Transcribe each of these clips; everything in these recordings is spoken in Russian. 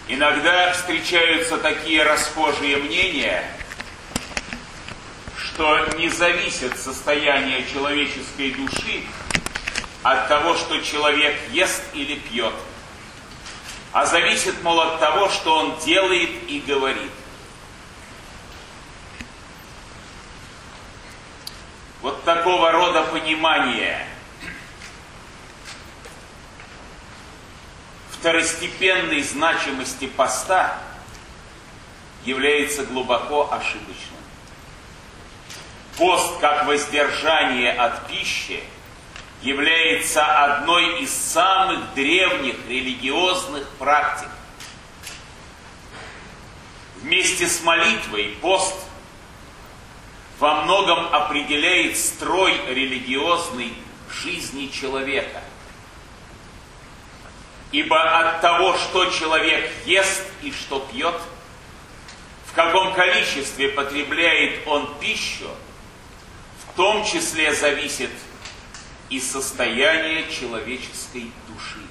Иногда встречаются такие расхожие мнения, что не зависит состояние человеческой души от того, что человек ест или пьет, а зависит, мол, от того, что он делает и говорит. Вот такого рода понимание второстепенной значимости поста является глубоко ошибочным. Пост как воздержание от пищи является одной из самых древних религиозных практик. Вместе с молитвой пост во многом определяет строй религиозной жизни человека. Ибо от того, что человек ест и что пьет, в каком количестве потребляет он пищу, в том числе зависит и состояние человеческой души.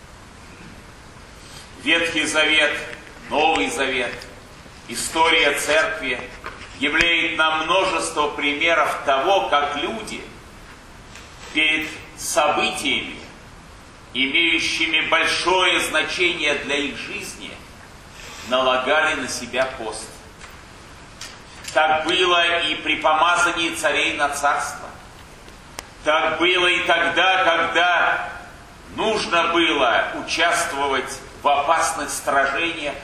Ветхий Завет, Новый Завет, история Церкви являет нам множество примеров того, как люди перед событиями, имеющими большое значение для их жизни, налагали на себя пост. Так было и при помазании царей на царство. Так было и тогда, когда нужно было участвовать в опасных сражениях.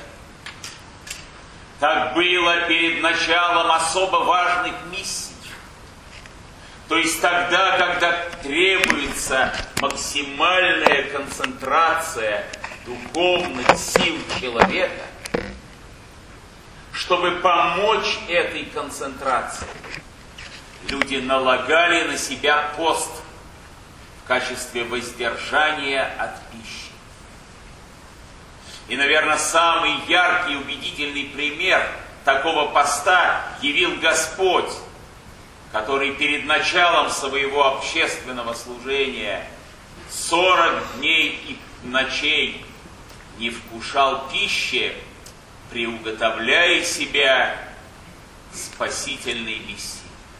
Так было перед началом особо важных миссий. То есть тогда, когда требуется максимальная концентрация духовных сил человека, чтобы помочь этой концентрации, люди налагали на себя пост в качестве воздержания от пищи. И, наверное, самый яркий и убедительный пример такого поста явил Господь, который перед началом своего общественного служения 40 дней и ночей не вкушал пищи, приуготовляя себя к спасительной миссии.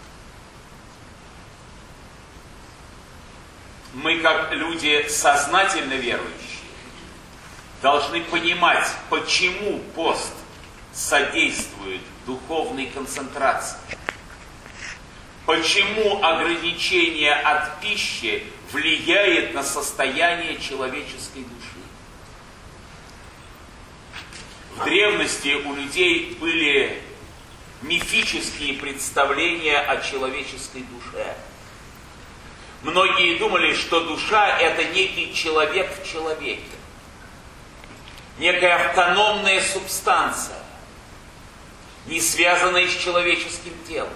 Мы, как люди сознательно верующие, должны понимать, почему пост содействует духовной концентрации. Почему ограничение от пищи влияет на состояние человеческой души? В древности у людей были мифические представления о человеческой душе. Многие думали, что душа – это некий человек в человеке, некая автономная субстанция, не связанная с человеческим телом.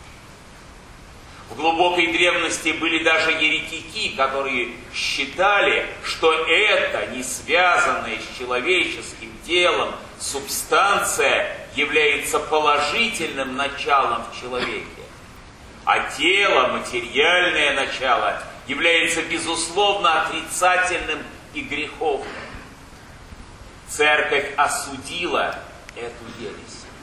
В глубокой древности были даже еретики, которые считали, что это не связанная с человеческим телом субстанция является положительным началом в человеке, а тело, материальное начало, является безусловно отрицательным и греховным. Церковь осудила эту ересь.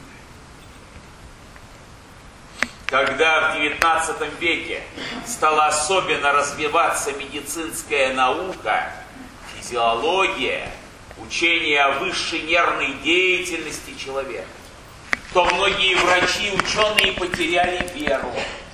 Когда в XIX веке стала особенно развиваться медицинская наука, физиология, учение о высшей нервной деятельности человека, то многие врачи и ученые потеряли веру.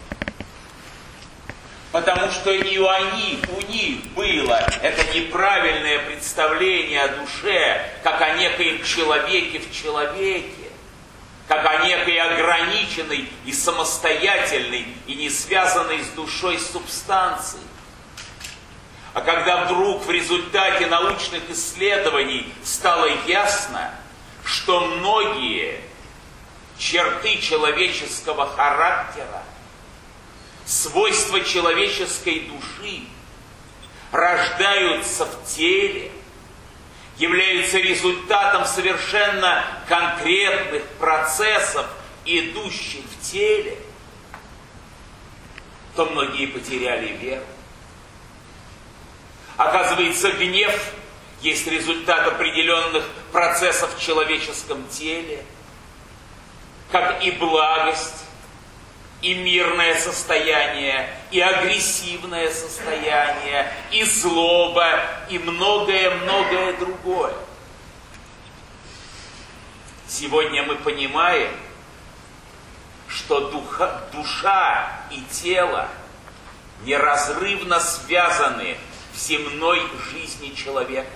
Потому что и у них было это неправильное представление о душе, как о некоем человеке в человеке, как о некой ограниченной и самостоятельной и не связанной с душой субстанции. А когда вдруг в результате научных исследований стало ясно, что многие черты человеческого характера, свойства человеческой души рождаются в теле, являются результатом совершенно конкретных процессов, идущих в теле, то многие потеряли веру. Оказывается, гнев есть результат определенных процессов в человеческом теле, как и благость, и мирное состояние, и агрессивное состояние, и злоба, и многое-многое другое. Сегодня мы понимаем, что душа и тело неразрывно связаны в земной жизни человека.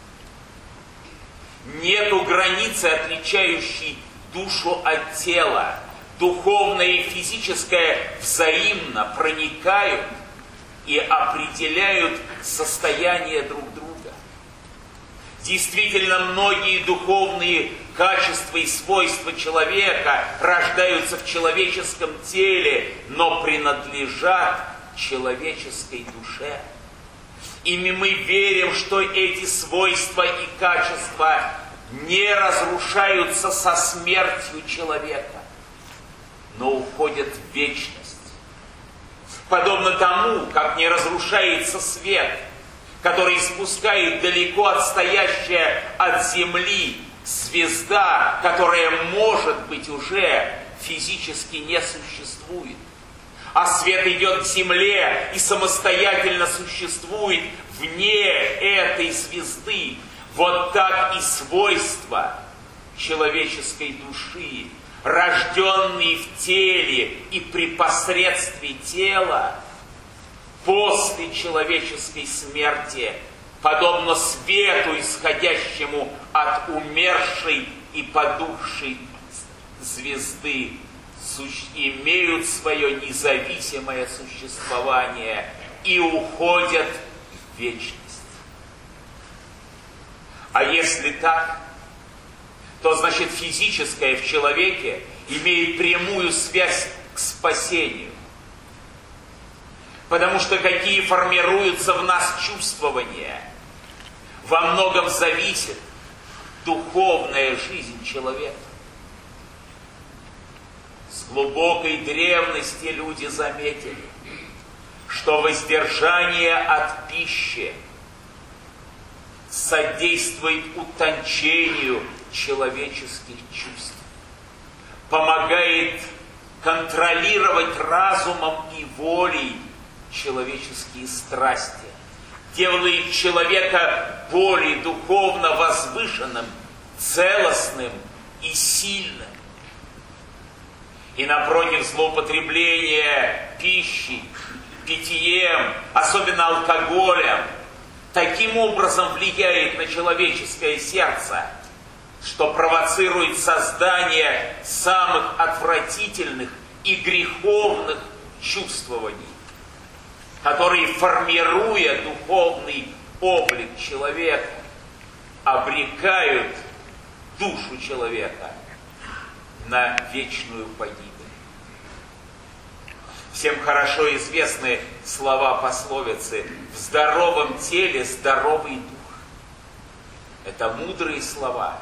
Нету границы, отличающей душу от тела. Духовное и физическое взаимно проникают и определяют состояние друг друга. Действительно, многие духовные качества и свойства человека рождаются в человеческом теле, но принадлежат человеческой душе. И мы верим, что эти свойства и качества не разрушаются со смертью человека, но уходят в вечность. Подобно тому, как не разрушается свет, который испускает далеко отстоящая от земли звезда, которая, может быть, уже физически не существует. А свет идет к земле и самостоятельно существует вне этой звезды. Вот так и свойства человеческой души, рожденные в теле и при посредстве тела, после человеческой смерти, подобно свету, исходящему от умершей и потухшей звезды, имеют свое независимое существование и уходят в вечность. А если так, то значит физическое в человеке имеет прямую связь к спасению. Потому что какие формируются в нас чувствования, во многом зависит духовная жизнь человека. С глубокой древности люди заметили, что воздержание от пищи содействует утончению человеческих чувств, помогает контролировать разумом и волей человеческие страсти, делает человека более духовно возвышенным, целостным и сильным. И напротив, злоупотребление пищей, питьем, особенно алкоголем, таким образом влияет на человеческое сердце, что провоцирует создание самых отвратительных и греховных чувствований, которые, формируя духовный облик человека, обрекают душу человека на вечную погибель. Всем хорошо известны слова пословицы «в здоровом теле здоровый дух». Это мудрые слова.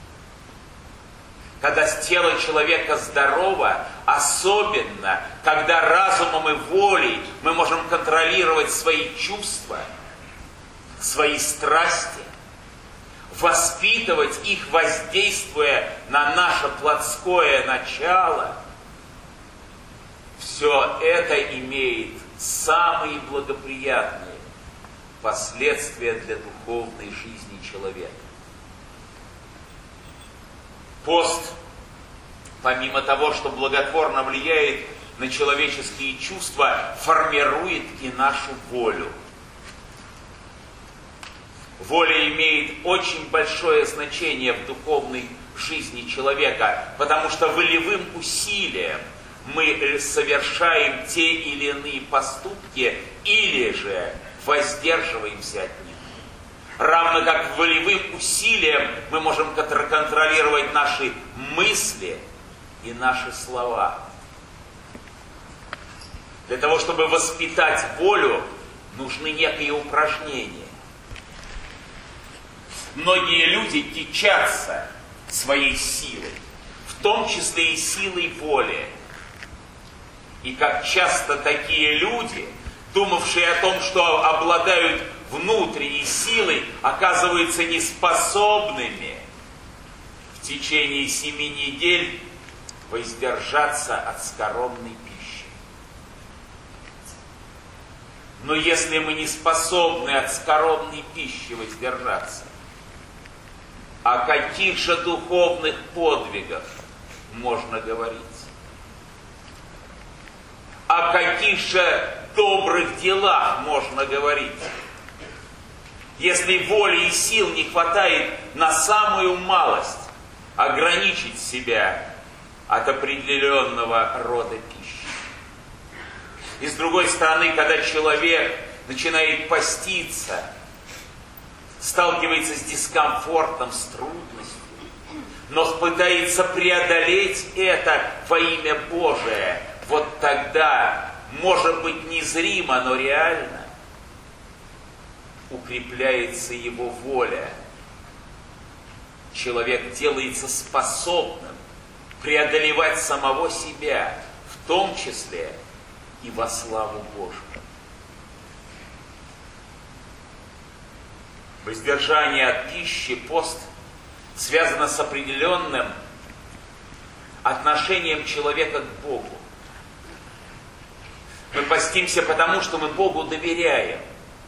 Когда тело человека здорово, особенно, когда разумом и волей мы можем контролировать свои чувства, свои страсти, воспитывать их, воздействуя на наше плотское начало, все это имеет самые благоприятные последствия для духовной жизни человека. Пост, помимо того, что благотворно влияет на человеческие чувства, формирует и нашу волю. Воля имеет очень большое значение в духовной жизни человека, потому что волевым усилием мы совершаем те или иные поступки или же воздерживаемся от них. Равно как волевым усилием мы можем контролировать наши мысли и наши слова. Для того, чтобы воспитать волю, нужны некие упражнения. Многие люди кичатся своей силой, в том числе и силой воли. И как часто такие люди, думавшие о том, что обладают внутренней силой оказываются неспособными в течение 7 недель воздержаться от скоромной пищи. Но если мы не способны от скоромной пищи воздержаться, о каких же духовных подвигах можно говорить? О каких же добрых делах можно говорить? Если воли и сил не хватает на самую малость ограничить себя от определенного рода пищи. И с другой стороны, когда человек начинает поститься, сталкивается с дискомфортом, с трудностью, но пытается преодолеть это во имя Божие, вот тогда, может быть, незримо, но реально укрепляется его воля. Человек делается способным преодолевать самого себя, в том числе и во славу Божию. Воздержание от пищи, пост, связано с определенным отношением человека к Богу. Мы постимся потому, что мы Богу доверяем.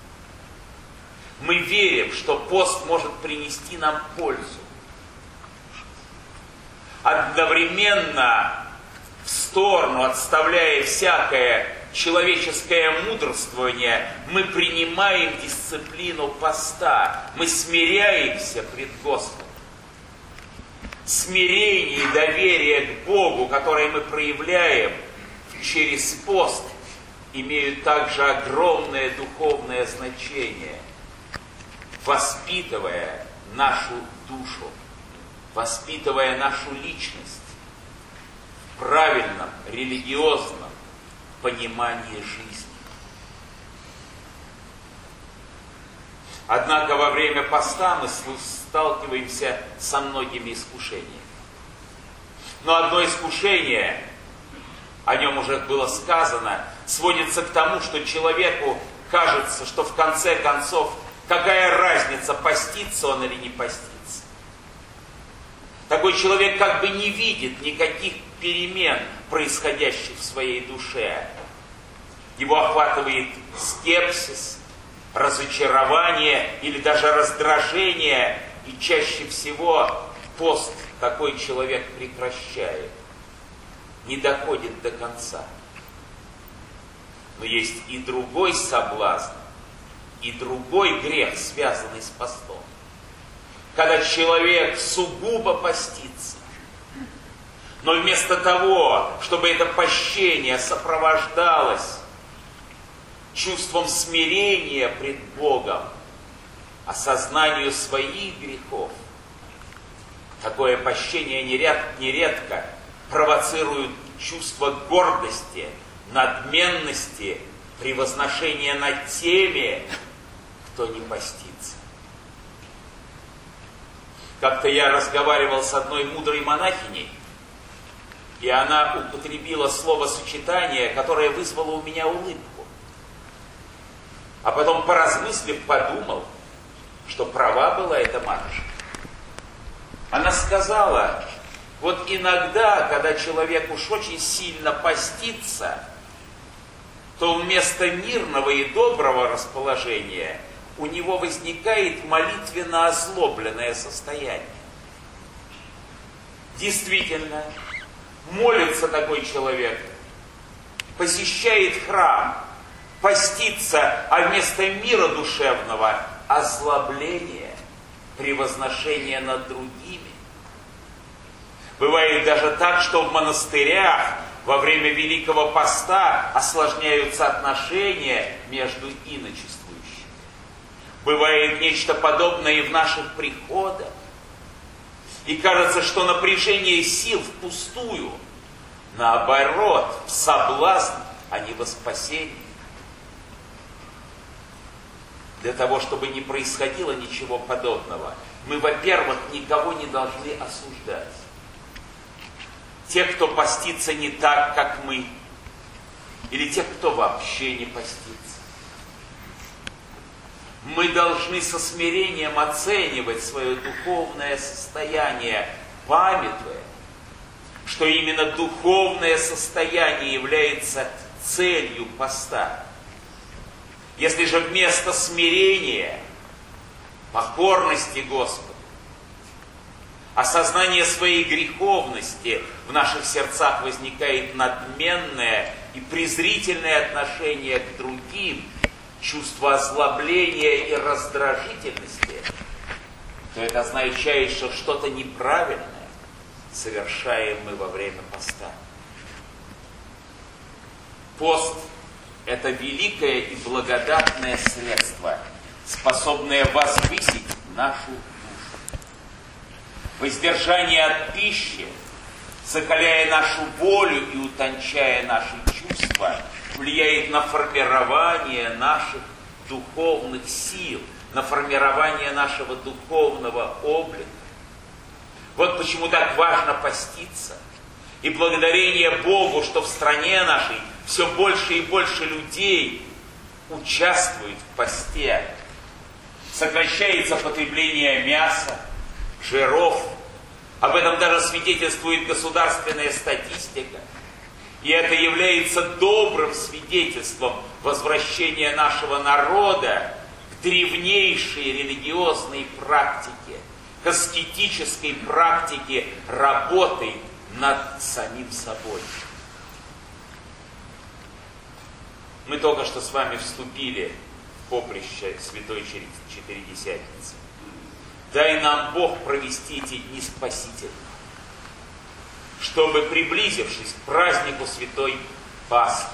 Мы верим, что пост может принести нам пользу. Одновременно в сторону, отставляя всякое человеческое мудрствование, мы принимаем дисциплину поста. Мы смиряемся пред Господом. Смирение и доверие к Богу, которое мы проявляем через пост, имеют также огромное духовное значение, воспитывая нашу душу, воспитывая нашу личность в правильном религиозном понимании жизни. Однако во время поста мы сталкиваемся со многими искушениями. Но одно искушение, о нем уже было сказано, сводится к тому, что человеку кажется, что в конце концов, какая разница, постится он или не постится. Такой человек как бы не видит никаких перемен, происходящих в своей душе. Его охватывает скепсис, разочарование или даже раздражение, и чаще всего пост такой человек прекращает, не доходит до конца. Но есть и другой соблазн, и другой грех, связанный с постом. Когда человек сугубо постится, но вместо того, чтобы это пощение сопровождалось чувством смирения пред Богом, осознанию своих грехов, такое пощение нередко провоцирует чувство гордости, надменности, превозношения над теми, кто не постится. Как-то я разговаривал с одной мудрой монахиней, и она употребила словосочетание, которое вызвало у меня улыбку. А потом, поразмыслив, подумал, что права была эта матушка. Она сказала, вот иногда, когда человек уж очень сильно постится, то вместо мирного и доброго расположения у него возникает молитвенно озлобленное состояние. Действительно, молится такой человек, посещает храм, постится, а вместо мира душевного озлобление, превозношение над другими. Бывает даже так, что в монастырях во время Великого Поста осложняются отношения между иночествующими. Бывает нечто подобное и в наших приходах. И кажется, что напряжение сил впустую. Наоборот, в соблазн, а не во спасение. Для того, чтобы не происходило ничего подобного, мы, во-первых, никого не должны осуждать. Тех, кто постится не так, как мы, или тех, кто вообще не постится. мы должны со смирением оценивать свое духовное состояние, памятуя, что именно духовное состояние является целью поста. Если же вместо смирения, покорности Господу, осознание своей греховности в наших сердцах возникает надменное и презрительное отношение к другим, чувство озлобления и раздражительности, то это означает, что что-то неправильное совершаем мы во время поста. Пост – это великое и благодатное средство, способное возвысить нашу душу. Воздержание от пищи, закаляя нашу волю и утончая наши чувства, влияет на формирование наших духовных сил, на формирование нашего духовного облика. Вот почему так важно поститься. И благодарение Богу, что в стране нашей все больше и больше людей участвуют в посте. Сокращается потребление мяса, жиров. Об этом даже свидетельствует государственная статистика. И это является добрым свидетельством возвращения нашего народа к древнейшей религиозной практике, к аскетической практике работы над самим собой. Мы только что с вами вступили в поприще Святой Четыредесятницы. Дай нам Бог провести эти дни спасительно, чтобы, приблизившись к празднику Святой Пасхи,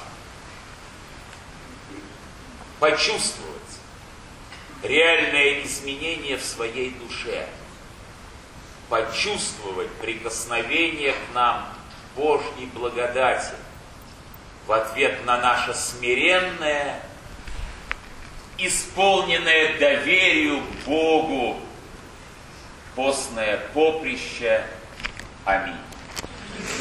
почувствовать реальное изменение в своей душе, почувствовать прикосновение к нам Божьей благодати в ответ на наше смиренное, исполненное доверию к Богу постное поприще. Аминь.